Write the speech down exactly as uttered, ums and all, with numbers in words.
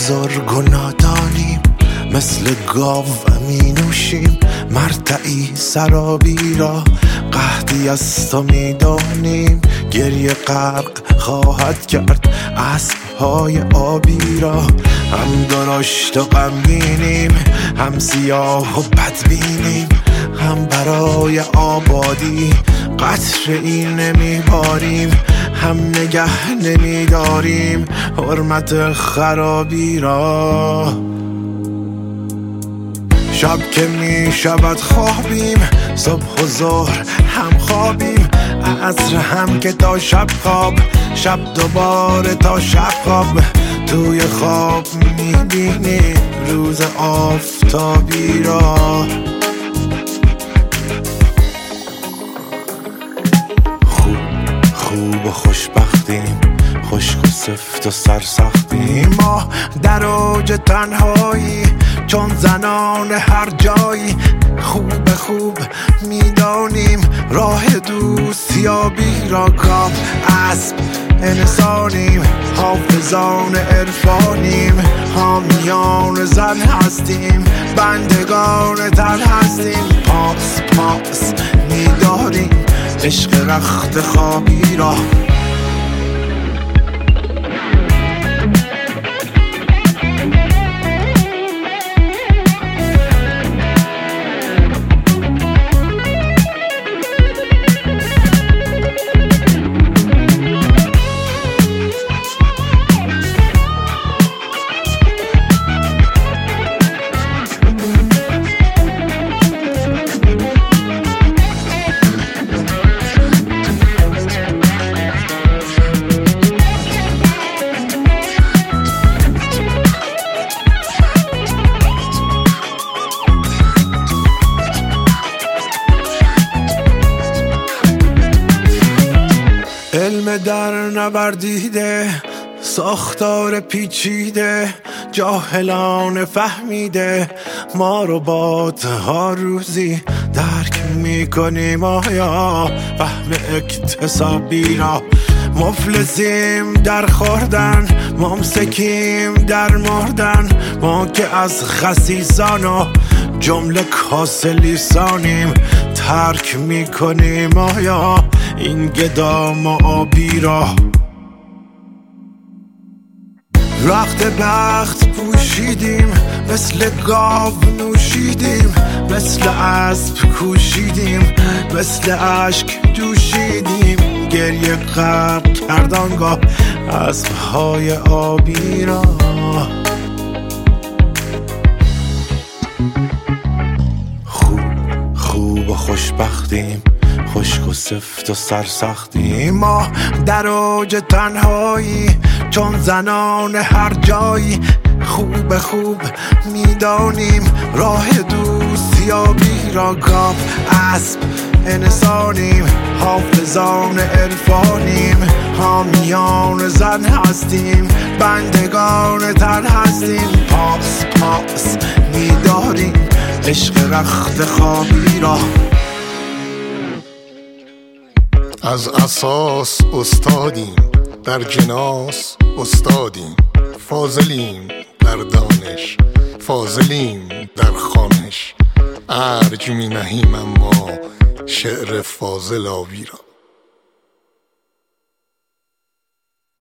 بزرگ و نادانیم، مثل گاو می نوشیم مرتعی سرابی را. قحطی از تو می دانیم، گریه غرق خواهد کرد اسب‌های آبی را. هم درشت و غمگینیم، هم سیاه و بدبینیم، هم برای آبادی قطره‌ای نمیباریم، هم نگه نمیداریم حرمت خرابی را. شب که می شود خوابیم، صبح و ظهر هم خوابیم، عصر هم که تا شب خواب، شب دوباره تا شب خواب. توی خواب می بینیم روز آفتابی را. خوب خوب و خوشبختیم، خشک و سفت و سرسختیم، ما در اوج تنهایی چون زنان هر جایی. خوب خوب میدانیم راه دوستیابی را. گاو اسب انسانیم، حافظان عرفانیم، حامیان زن هستیم، بندگان تن هستیم. پاس پاس میداریم عشق رخت خوابی را. علم در نوردیده، ساختار پیچیده، جاهلان فهمیده، ما رو با ها روزی درک میکنیم آیا فهم اکتسابی را. مفلسیم در خوردن، ممسکیم در مردن، ما که از خسیسان و جمله کاسه لیسانیم ترک میکنیم آیا این گدام و آبی را. رخت بخت پوشیدیم، مثل گاو نوشیدیم، مثل اسب کوشیدیم، مثل اشک جوشیدیم، گریه غرق کردانگاه اسب‌های آبی را. خوب خوب و خوشبختیم، خشک و سفت و سرسختیم، ما در اوج تنهایی چون زنان هر جایی. خوب خوب میدانیم راه دوستیابی را. گاو اسب انسانیم، حافظان عرفانیم، حامیان زن هستیم، بندگان تن هستیم. پاس پاس میداریم عشق رخت خوابی را. از اساس استادیم، در جناس استادیم، فاضلیم در دانش، فاضلیم در خوانش. ارج می نهیم اما شعر فاضل آبی را.